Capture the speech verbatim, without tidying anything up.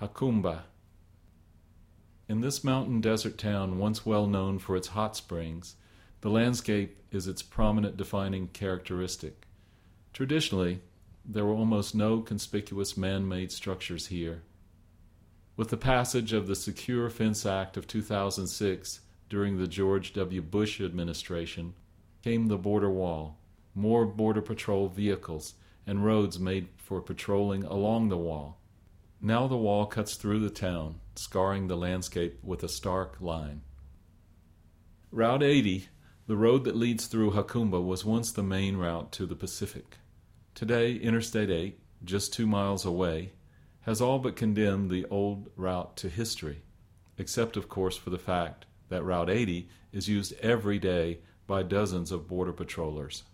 Jacumba. In this mountain desert town, once well known for its hot springs, the landscape is its prominent defining characteristic. Traditionally, there were almost no conspicuous man-made structures here. With the passage of the Secure Fence Act of two thousand six during the George W. Bush administration came the border wall, more Border Patrol vehicles, and roads made for patrolling along the wall. Now the wall cuts through the town, scarring the landscape with a stark line. Route eighty, the road that leads through Jacumba, was once the main route to the Pacific. Today, Interstate eight, just two miles away, has all but condemned the old route to history, except of course for the fact that Route eighty is used every day by dozens of border patrollers.